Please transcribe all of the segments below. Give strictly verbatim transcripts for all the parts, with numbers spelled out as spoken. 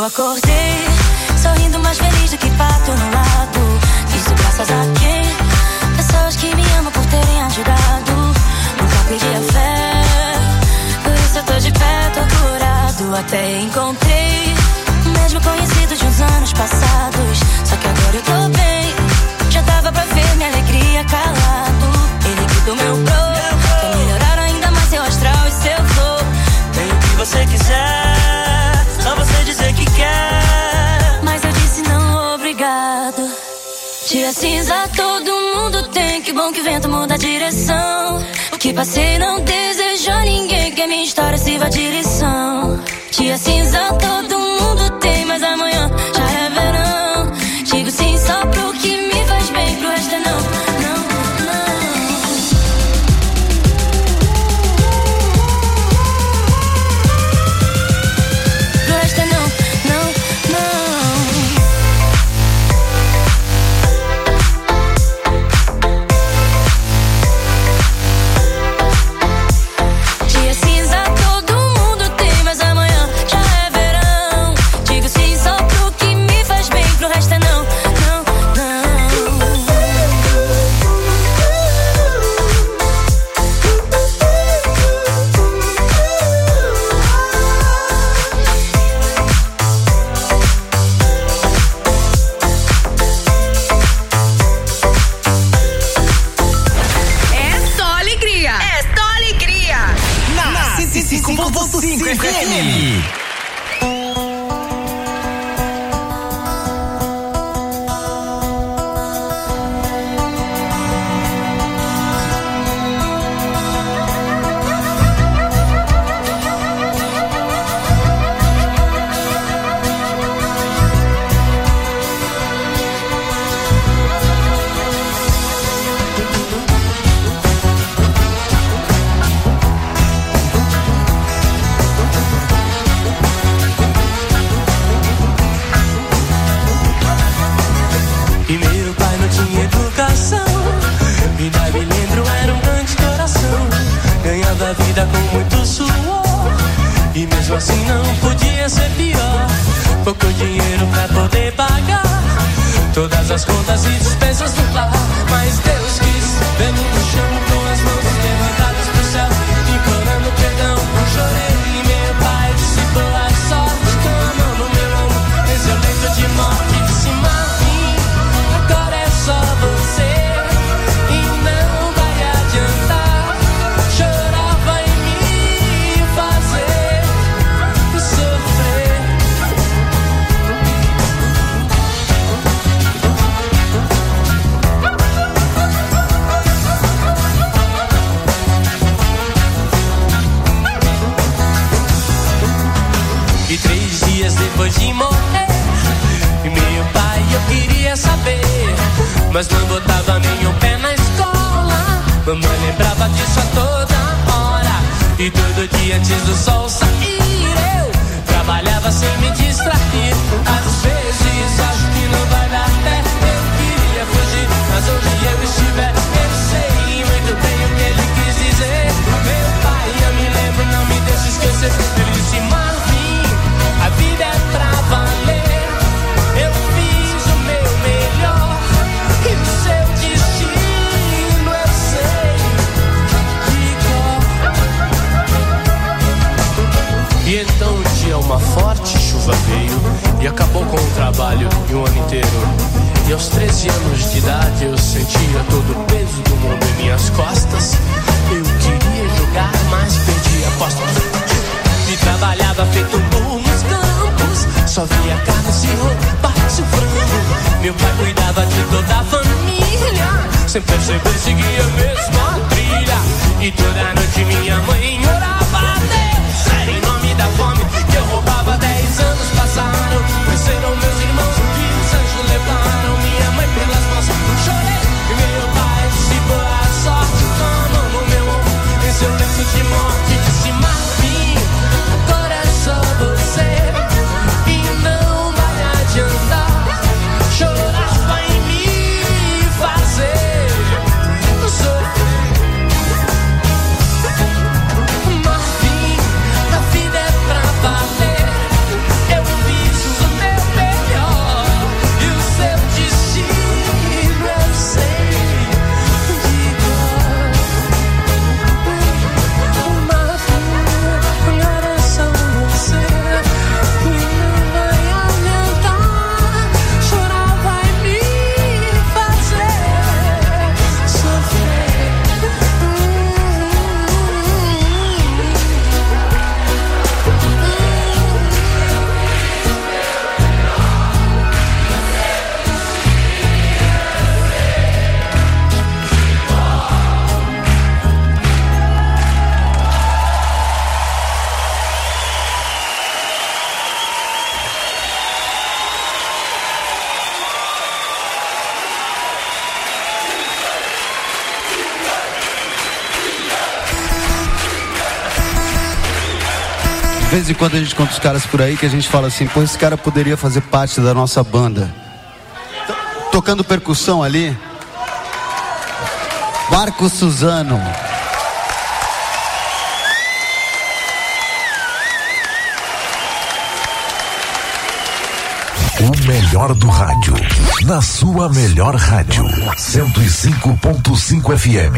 Eu acordei sorrindo, mais feliz do que pato no lado. Isso graças a quem? Pessoas que me amam por terem ajudado. Nunca perdi a fé, por isso eu tô de pé, tô curado. Até encontrei o mesmo conhecido de uns anos passados. Só que agora eu tô bem, já dava pra ver minha alegria calado. Ele gritou meu bro, quer melhorar ainda mais seu astral e seu flow. Tem o que você quiser, só você dizer que quer. Mas eu disse não, obrigado. Dia cinza todo mundo tem, que bom que o vento muda a direção. O que passei não desejou ninguém, que a minha história sirva de lição. Dia cinza todo mundo tem, mas amanhã já é verão. Digo sim só pro que me faz bem, pro resto é não, não, não. Pro resto é não, não, não. Dia cinza todo mundo tem, mas amanhã já é verão. Digo sim só pro que me faz bem, pro resto é não, não, não. É só alegria. É só alegria. Na cento e cinco ponto cinco F M. E meu pai não tinha educação, e daí me lembro era um grande coração. Ganhava a vida com muito suor, e mesmo assim não podia ser pior. Pouco dinheiro pra poder pagar todas as contas e despesas do lar. Mas Deus quis ver-me no chão com as mãos levantadas pro céu, implorando perdão. Chorei e meu pai disse boa sorte, com a mão no meu ombro fez eu leito de morte. Disse Marvin, agora é só você e não vai adiantar. Chorar vai me fazer sofrer. E três dias depois de morrer, e meu pai eu queria saber, mas não botava nenhum pé na escola. Mamãe lembrava disso a toda hora, e todo dia antes do sol sair eu trabalhava sem me distrair. Às vezes acho que não vai dar pé, eu queria fugir, mas onde eu estiver eu sei muito bem o que ele quis dizer. Meu pai, eu me lembro, não me deixa esquecer. Ele disse Marvin, a vida é pra valer. Eu fiz o meu melhor e o seu destino eu sei de cor. E então um dia uma forte chuva veio e acabou com o trabalho de um ano inteiro. E aos treze anos de idade eu sentia todo o peso do mundo em minhas costas. Eu queria jogar, mas perdi a aposta. E trabalhava feito um burro nos campos, só via carne, se roupa, se frango. Meu pai cuidava de toda a família, sem perceber seguia a mesma trilha. E toda noite minha mãe orava a Deus, era em nome da fome que eu roubava. Dez anos passaram, cresceram meus irmãos e os anjos levaram minha mãe pelas mãos. Chorei e meu pai disse boa sorte, com a mão no meu ombro, em seu leito de morte disse Marvin, agora é só você e não vai adiantar. Chorar vai me fazer sofrer. vez em quando a gente conta os caras por aí que a gente fala assim, pô, esse cara poderia fazer parte da nossa banda. Tocando percussão ali, Marco Suzano. O melhor do rádio, na sua melhor rádio, cento e cinco ponto cinco F M.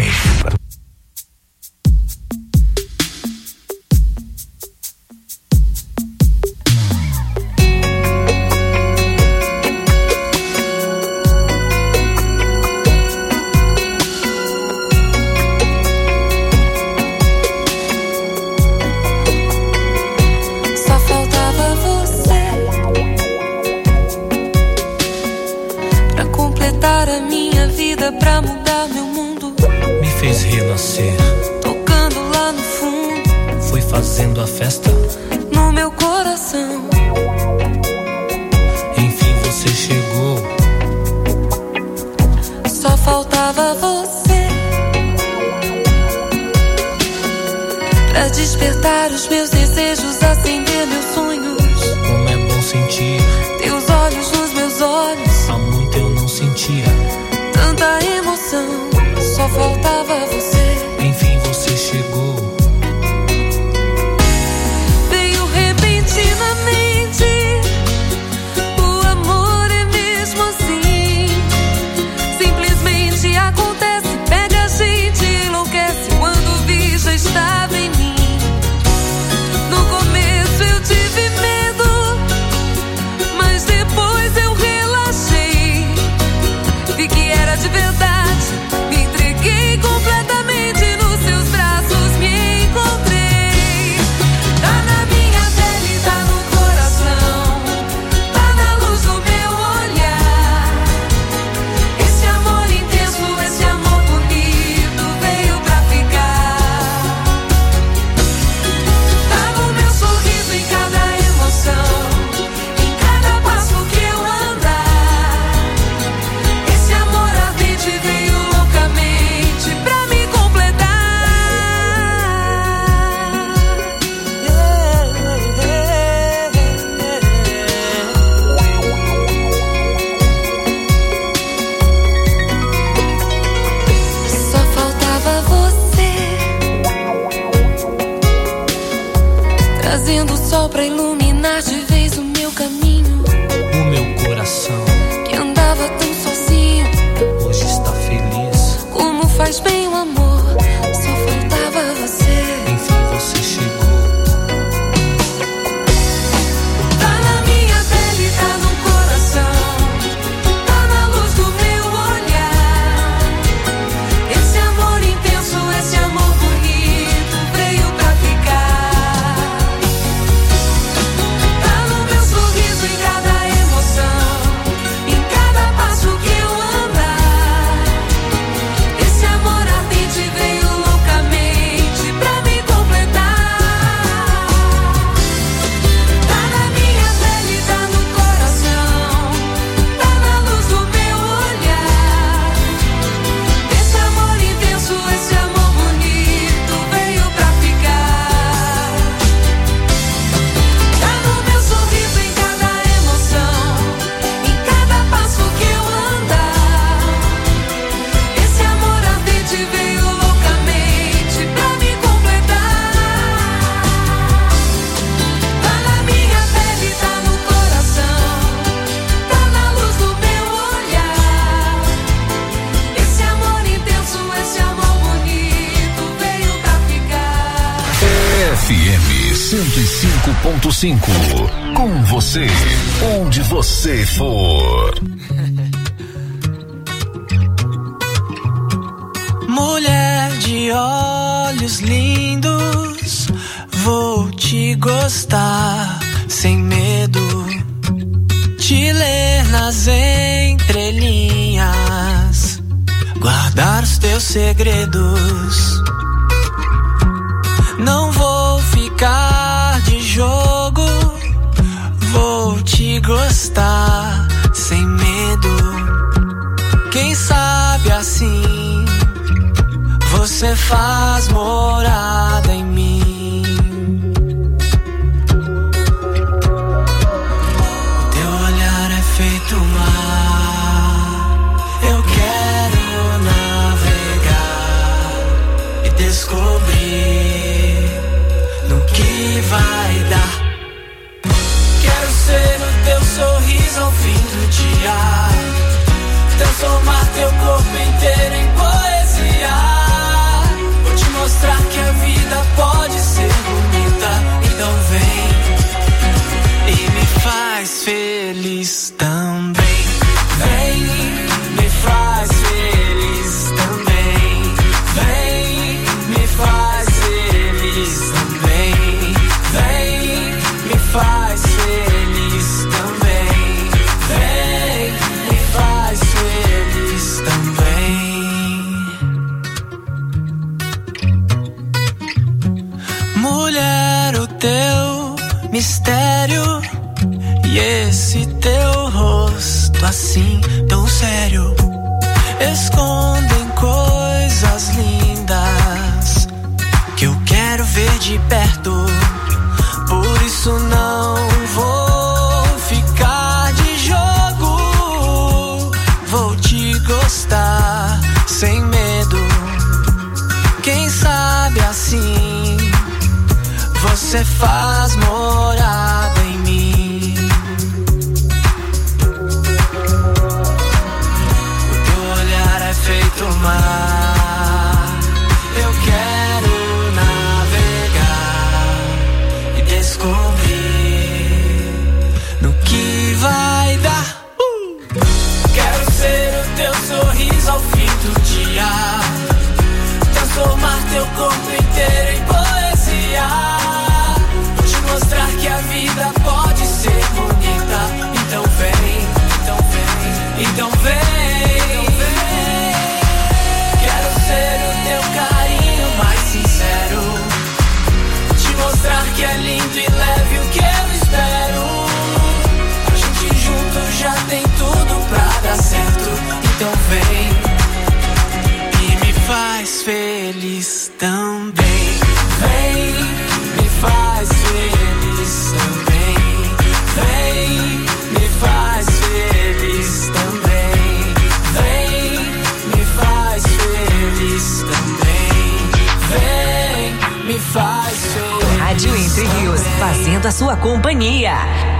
Pra mudar meu mundo, me fez renascer. Tocando lá no fundo, foi fazendo a festa no meu coração. Enfim você chegou, só faltava você pra despertar os meus desejos, acender meus sonhos. Como é bom sentir teus olhos nos meus olhos. Há muito eu não sentia tanta emoção, só faltava você. Enfim você chegou, veio repentinamente. O amor é mesmo assim, simplesmente acontece, pega a gente, enlouquece. Quando vi já estava em mim. No começo eu tive medo, mas depois eu relaxei. Vi que era de verdade, me entreguei completamente nos seus braços, me encontrei. Tá na minha pele, tá no coração, tá na luz do meu olhar. Esse amor intenso, esse amor bonito veio pra ficar. Tá no meu sorriso, em cada emoção, em cada passo que eu andar. Esse amor ardente veio loucamente pra me completar. Só faltava você, trazendo o sol pra iluminar de vez o meu caminho. o meu coração Que andava tão sozinho, hoje está feliz. como faz bem o amor. Só faltava você. Enfim você chegou, Tá na minha pele, tá no coração, tá na luz do meu olhar. Esse amor intenso, esse amor bonito veio pra ficar. Tá no meu sorriso, em cada emoção, em cada passo que eu andar. Esse amor ardente veio loucamente pra me completar. Tá na minha pele, tá no coração, tá na luz do meu olhar. Esse amor intenso, esse amor bonito veio pra ficar. Tá no meu sorriso, em cada emoção, em cada passo que eu andar. Esse amor ardente veio loucamente pra me completar. Tá na minha pele, tá no coração, tá na luz do meu olhar. Esse amor intenso, esse amor bonito veio pra ficar. F M cento e cinco ponto cinco. Com você, onde você for. Mulher de olhos lindos, vou te gostar sem medo, te ler nas entrelinhas, guardar os teus segredos. Não vou ficar de jogo, vou te gostar sem medo. Quem sabe assim você faz morada em mim. sorriso ao fim do dia, transformar teu corpo inteiro em poesia. Vou te mostrar que a vida pode ser bonita. Então vem e me faz feliz também. Vem, me faz feliz também. Vem, me faz feliz também. Vem, me faz feliz também. Vem, me faz feliz também. Mulher, o teu mistério e esse teu rosto assim tão sério escondem coisas lindas que eu quero ver de perto. Por isso não vou ficar de jogo, vou te gostar sem medo. Quem sabe assim você faz morada em mim. O teu olhar é feito mar. Eu quero navegar e descobrir no que vai dar. uh! Quero ser o teu sorriso ao fim do dia, transformar teu corpo inteiro em poesia. Vou te mostrar que a vida pode ser bonita. Então vem, então vem, então vem, então vem. Quero ser o teu carinho mais sincero, te mostrar que é lindo e leve o que eu espero. A gente junto já tem tudo pra dar certo. Então vem e me faz feliz também. Vem, me faz feliz também. Vem, me faz feliz também. Vem, me faz feliz também. Vem, me faz feliz. Rádio Entre Rios, fazendo a sua companhia.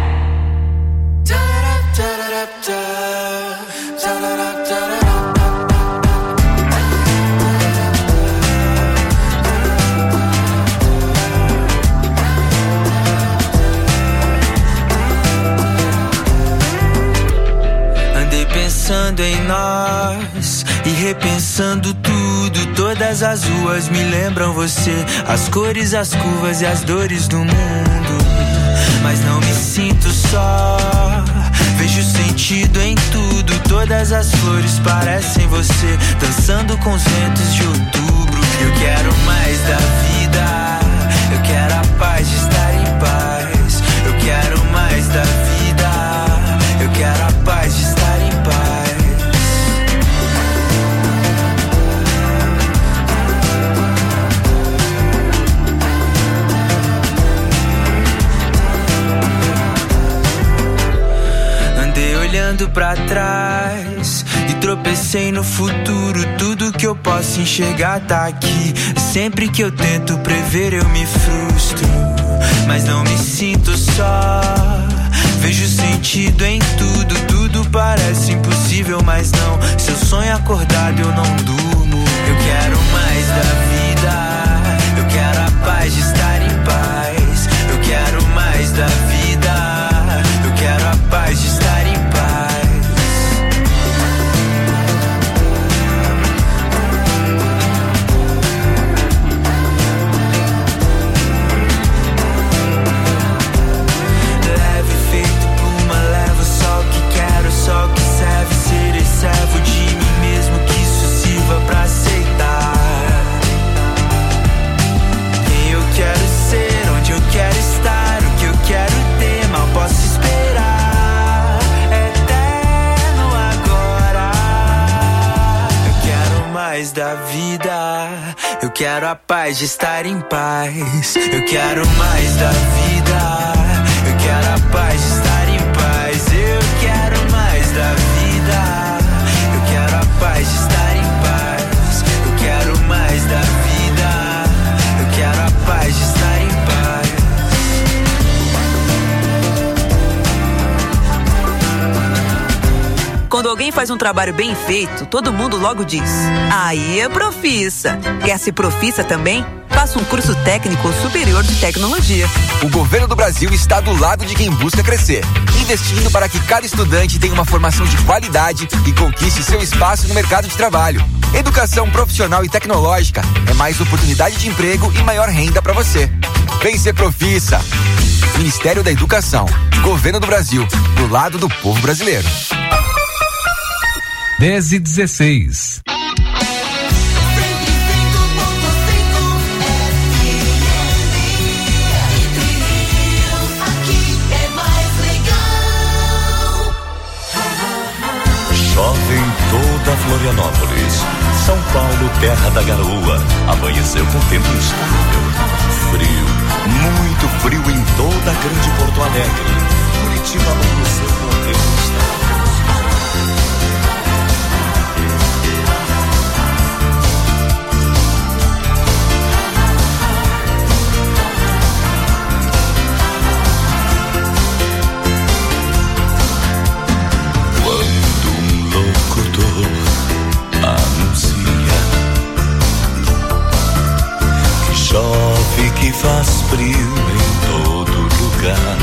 Pensando em nós e repensando tudo. Todas as ruas me lembram você, as cores, as curvas e as dores do mundo. Mas não me sinto só, vejo sentido em tudo. Todas as flores parecem você, dançando com os ventos de outubro. Eu quero mais da vida, eu quero a paz de estar em paz. Eu quero mais da vida, eu quero a paz de estar em paz. Andei olhando pra trás e tropecei no futuro. Tudo que eu posso enxergar tá aqui. Sempre que eu tento prever eu me frustro, mas não me sinto só. Vejo sentido em tudo, tudo parece impossível, mas não. Se eu sonho acordado eu não durmo. Eu quero mais da vida, eu quero a paz de estar em paz. Eu quero mais da vida, eu quero a paz de estar em paz. Só que serve ser servo de mim mesmo, que isso sirva pra aceitar quem eu quero ser, onde eu quero estar, o que eu quero ter, mal posso esperar. Eterno agora. Eu quero mais da vida, eu quero a paz de estar em paz. Eu quero mais da vida, eu quero a paz de estar em paz. Eu quero mais da vida, eu quero a paz de estar em paz. Eu quero mais da vida, eu quero a paz de estar em paz. alguém faz um trabalho bem feito, todo mundo logo diz: aí é profissa. Quer ser profissa também? Faça um curso técnico superior de tecnologia. O governo do Brasil está do lado de quem busca crescer, investindo para que cada estudante tenha uma formação de qualidade e conquiste seu espaço no mercado de trabalho. Educação profissional e tecnológica é mais oportunidade de emprego e maior renda para você. Vem ser profissa. Ministério da Educação, Governo do Brasil, do lado do povo brasileiro. dez e dezesseis. Chove em toda Florianópolis, São Paulo, terra da garoa, amanheceu com tempo instável, frio, muito frio em toda a grande Porto Alegre. Curitiba amanheceu com tempo instável. Chove que faz frio em todo lugar.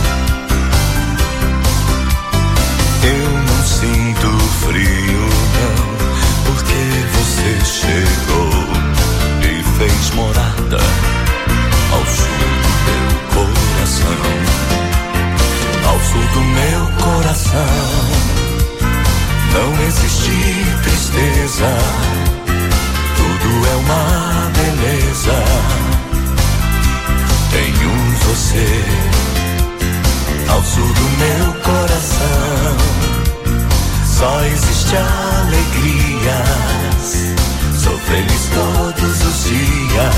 Eu não sinto frio não, porque você chegou e fez morada ao sul do meu coração. Ao sul do meu coração não existe tristeza, tudo é uma beleza. Tenho você ao sul do meu coração. Só existe alegrias, sou feliz todos os dias.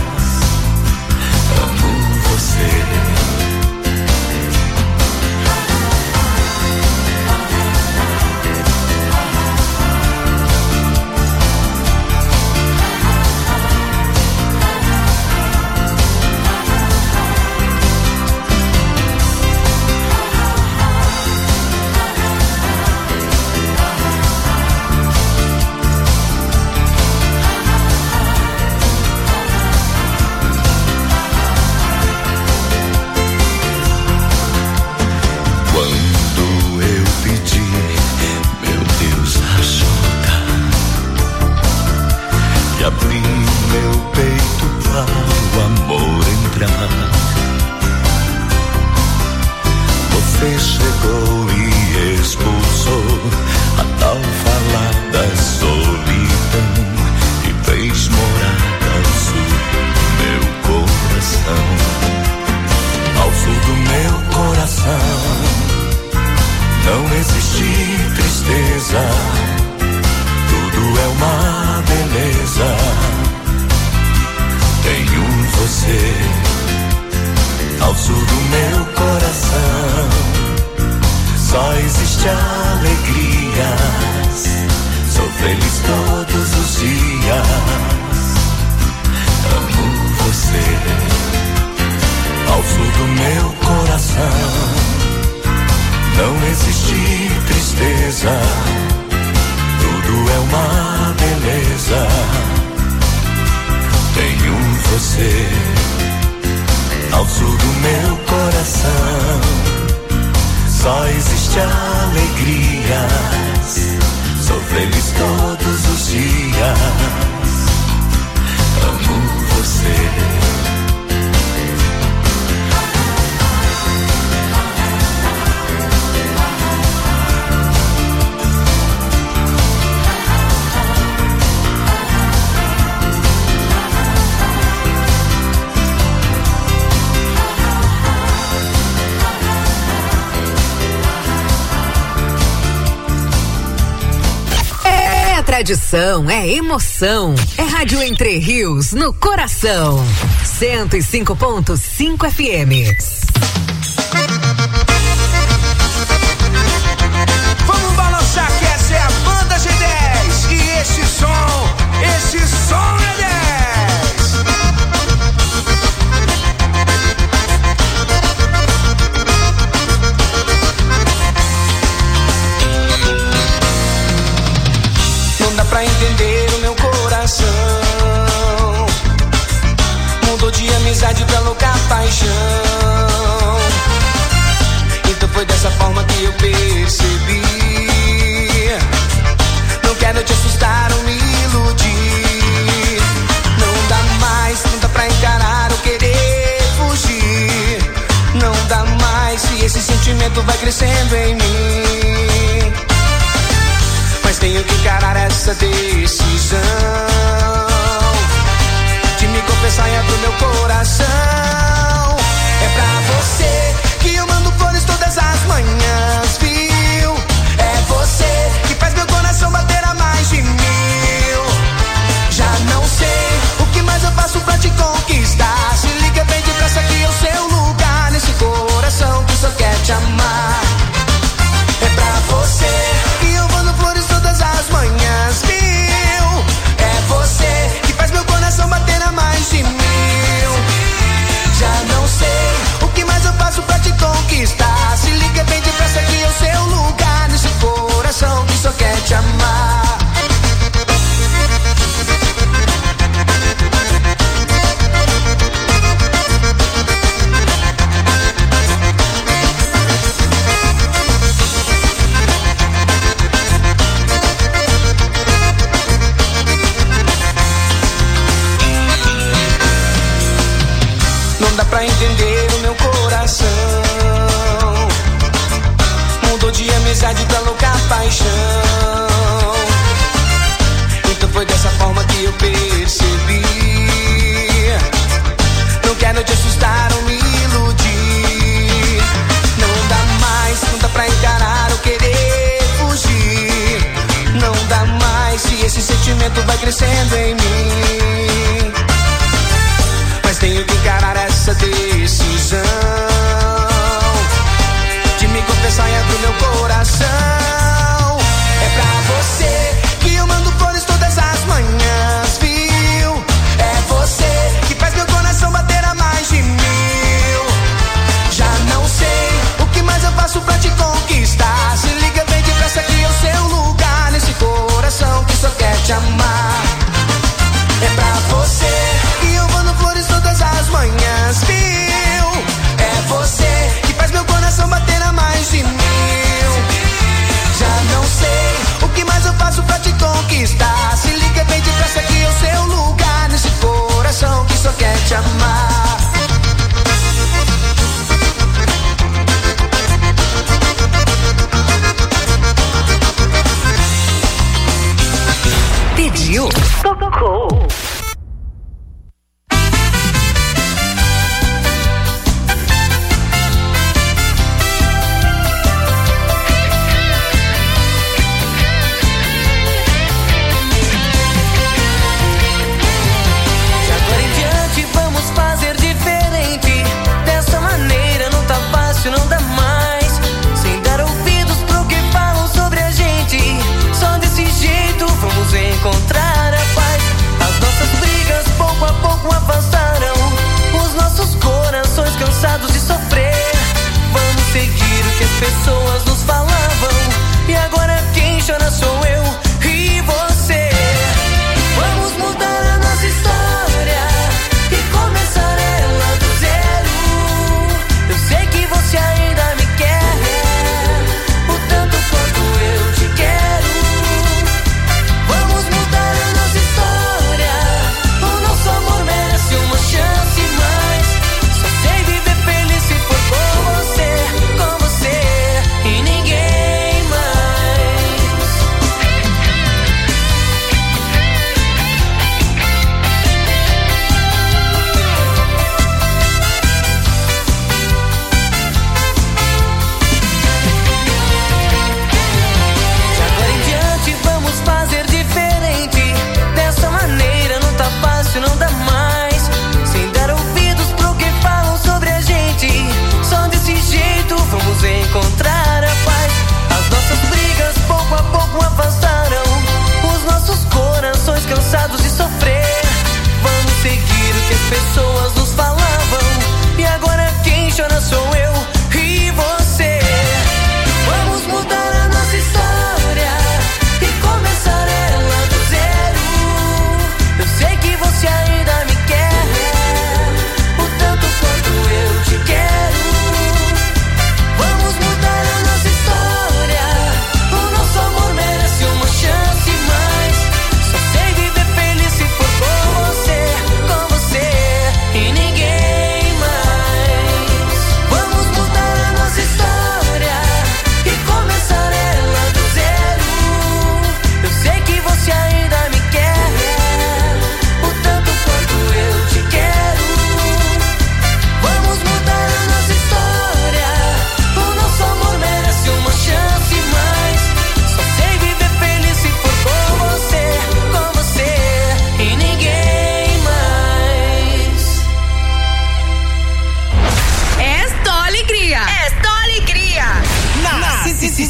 Amo você. Você chegou e expulsou a tal falada solidão e fez morada ao sul do meu coração. Ao sul do meu coração não existe tristeza, tudo é uma beleza. Tenho você ao sul do meu coração. Só existe alegrias, sou feliz todos os dias. Amo você ao sul do meu coração. Não existe tristeza, tudo é uma beleza. Tenho você ao sul do meu coração. Só existe alegrias, sou feliz todos os dias. Amo você. Tradição, é emoção. É Rádio Entre Rios, no coração. cento e cinco ponto cinco F M. Vamos balançar que essa é a Banda G dez. E esse som, esse som é dez. mais se esse sentimento vai crescendo em mim. Mas tenho que encarar essa decisão de me confessar e abrir meu coração. É pra você que eu mando flores todas as manhãs, viu? É você que faz meu coração bater a mais de mil. Já não sei o que mais eu faço pra te conquistar. Se liga bem depressa que é o seu lugar nesse coração que só quer te amar. É pra você que eu mando flores todas as manhãs, viu? É você que faz meu coração bater a mais de mil. Já não sei o que mais eu faço pra te conquistar. Se liga bem depressa que é o seu lugar nesse coração que só quer te amar. Não dá pra entender o meu coração. Mudou de amizade pra louca paixão. Então foi dessa forma que eu percebi. Não quero te assustar ou me iludir. Não dá mais, não dá pra encarar ou querer fugir. Não dá mais se esse sentimento vai crescendo em mim. Mas tenho que encarar essa decisão de me confessar e abrir meu coração. É pra você que eu mando flores todas as manhãs, viu? É você que faz meu coração bater a mais de mil. Já não sei o que mais eu faço pra te conquistar. Se liga bem depressa que é o seu lugar nesse coração que só quer te amar.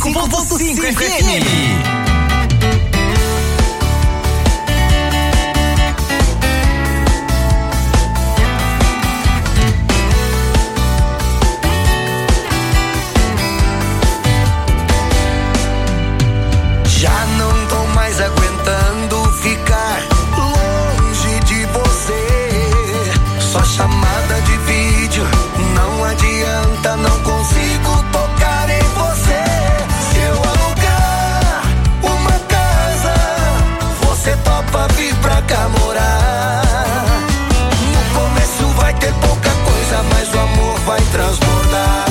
cinco ponto cinco F M. Já não tô mais aguentando ficar longe de você. Só chamada de vídeo, não adianta, não consigo tocar em você. Se eu alugar uma casa, você topa vir pra cá morar. No começo vai ter pouca coisa, mas o amor vai transbordar.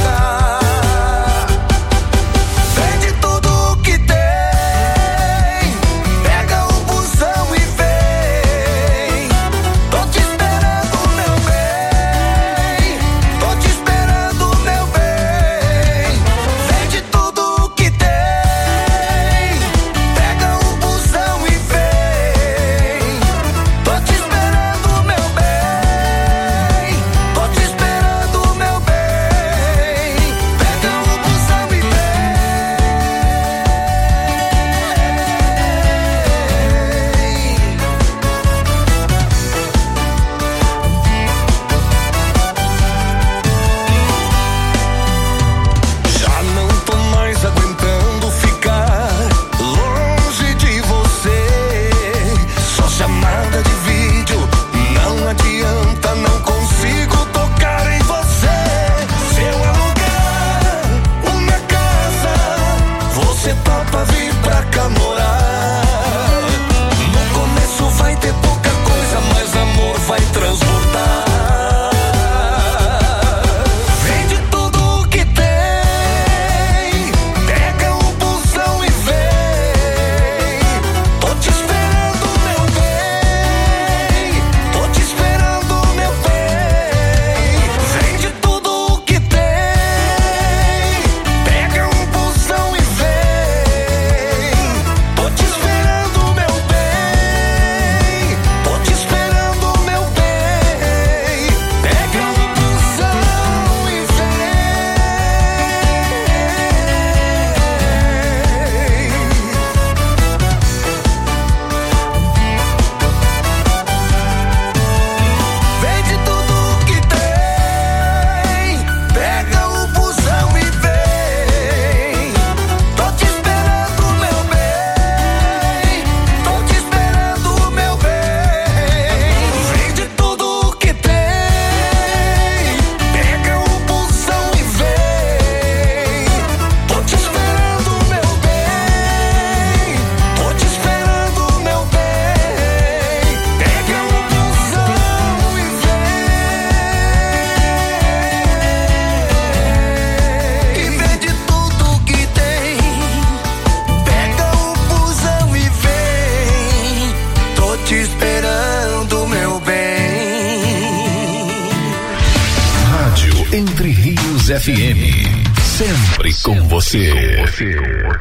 F M, sempre com você. Com você.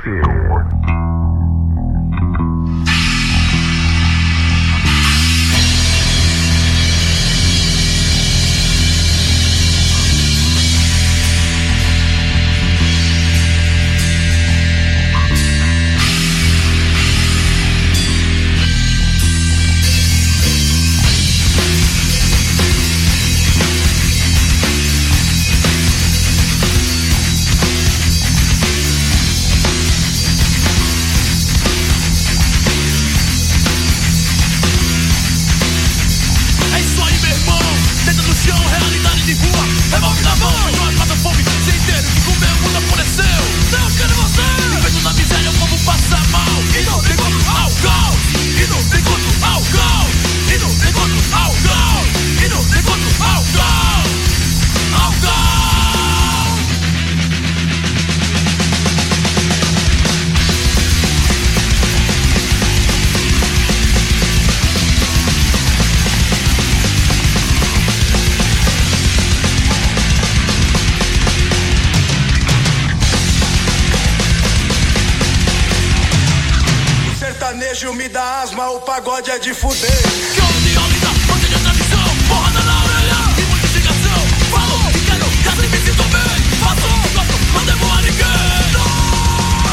sertanejo me dá asma, o pagode é de fuder. Que onda de onda, onda de tradição, porrada na orelha e muita instigação. Falou que quero, já me sinto bem. Faço, gosto, não devo a ninguém.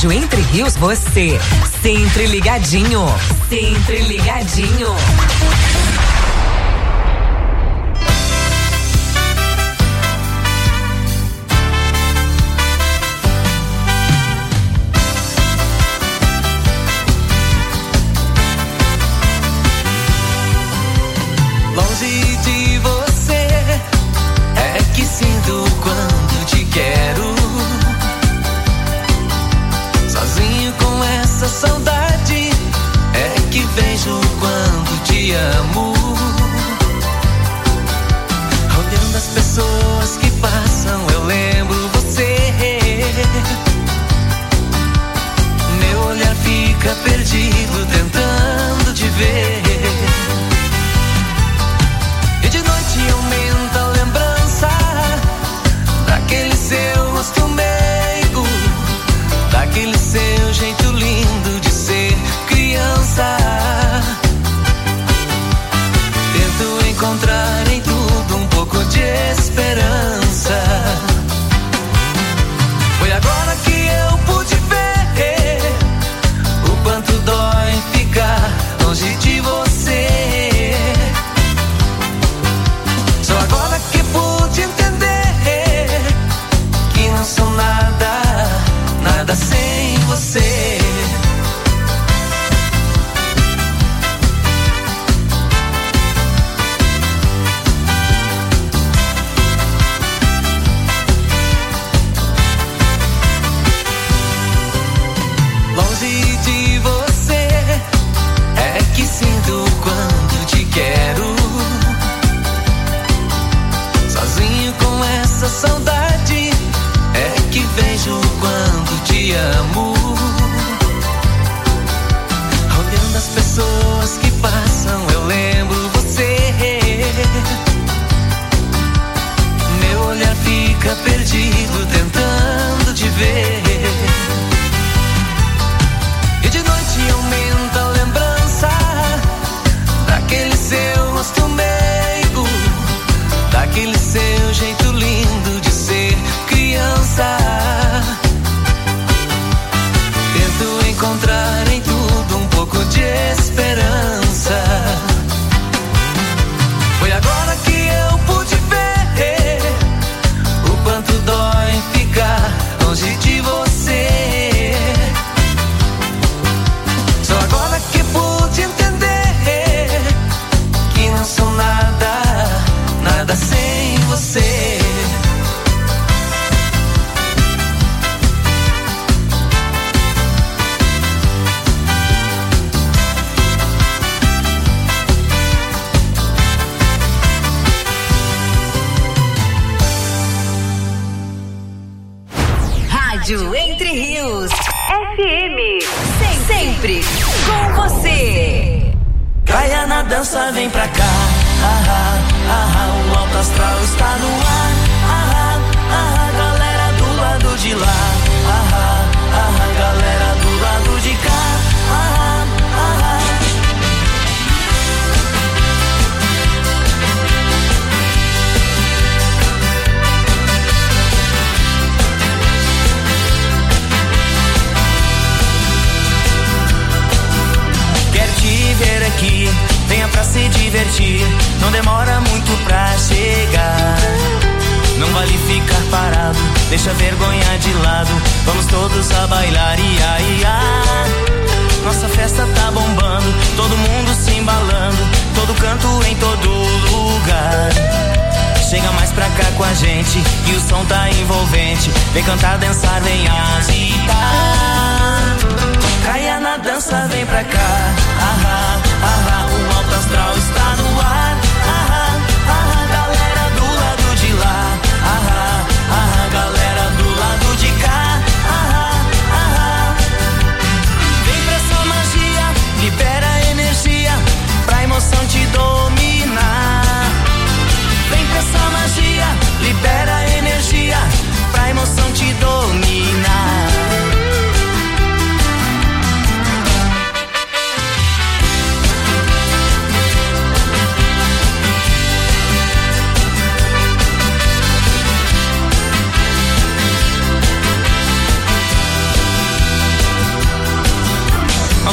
Rádio Entre Rios, você sempre ligadinho, sempre ligadinho. Longe de você é que sinto quando te quero. Sozinho com essa saudade é que vejo quando te amo. Olhando as pessoas que passam eu lembro você. Meu olhar fica perdido tentando te ver. Aumenta a lembrança daquele seu rosto meigo, daquele seu jeito lindo de ser criança. Tento encontrar em tudo um pouco de esperança. Foi agora que eu pude ver o quanto dói ficar longe de você. Só agora que pude entender que não sou nada, nada sem você. Longe de você é que sinto quando te quero. Sozinho com essa saudade é que vejo quando te amo. Olhando as pessoas que passam eu lembro você. Meu olhar fica perdido tentando te ver. E de noite aumenta a lembrança daquele seu rosto meigo, daquele seu jeito lindo de ser criança. Tento encontrar em tudo um pouco de esperança. Foi agora que eu pude ver o quanto dói ficar longe de você. Só agora que pude entender que não sou nada, nada sem você. Rádio Entre Rios, F M, sempre com você. Caia na dança, vem pra cá. Ah, ah, ah, o alto astral está no ar. Ah, ah, galera do lado de lá. Ah, ah, galera do lado de cá. Ah, ah, quero te ver aqui, venha pra se divertir. Não demora muito pra chegar. Não vale ficar parado, deixa a vergonha de lado. Vamos todos a bailar, ia, ia. Nossa festa tá bombando, todo mundo se embalando. Todo canto em todo lugar. Chega mais pra cá com a gente, e o som tá envolvente. Vem cantar, dançar, vem agitar. Caia na dança, vem pra cá. Ah, ah, ah, o alto astral está no ar. Ah, ah, galera do lado de lá. Ah, ah, galera do lado de cá. Ah, ah, vem pra essa magia, libera energia pra emoção te dominar. Vem pra essa magia, libera energia pra emoção te dominar.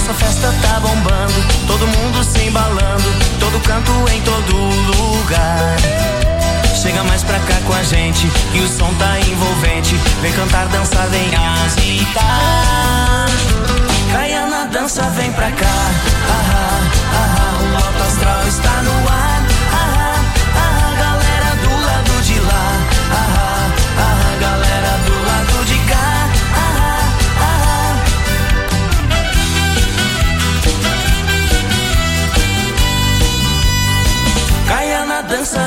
nossa festa tá bombando, todo mundo se embalando, todo canto em todo lugar. Chega mais pra cá com a gente, que o som tá envolvente. Vem cantar, dançar, vem agitar. Caia na dança, vem pra cá. Ah,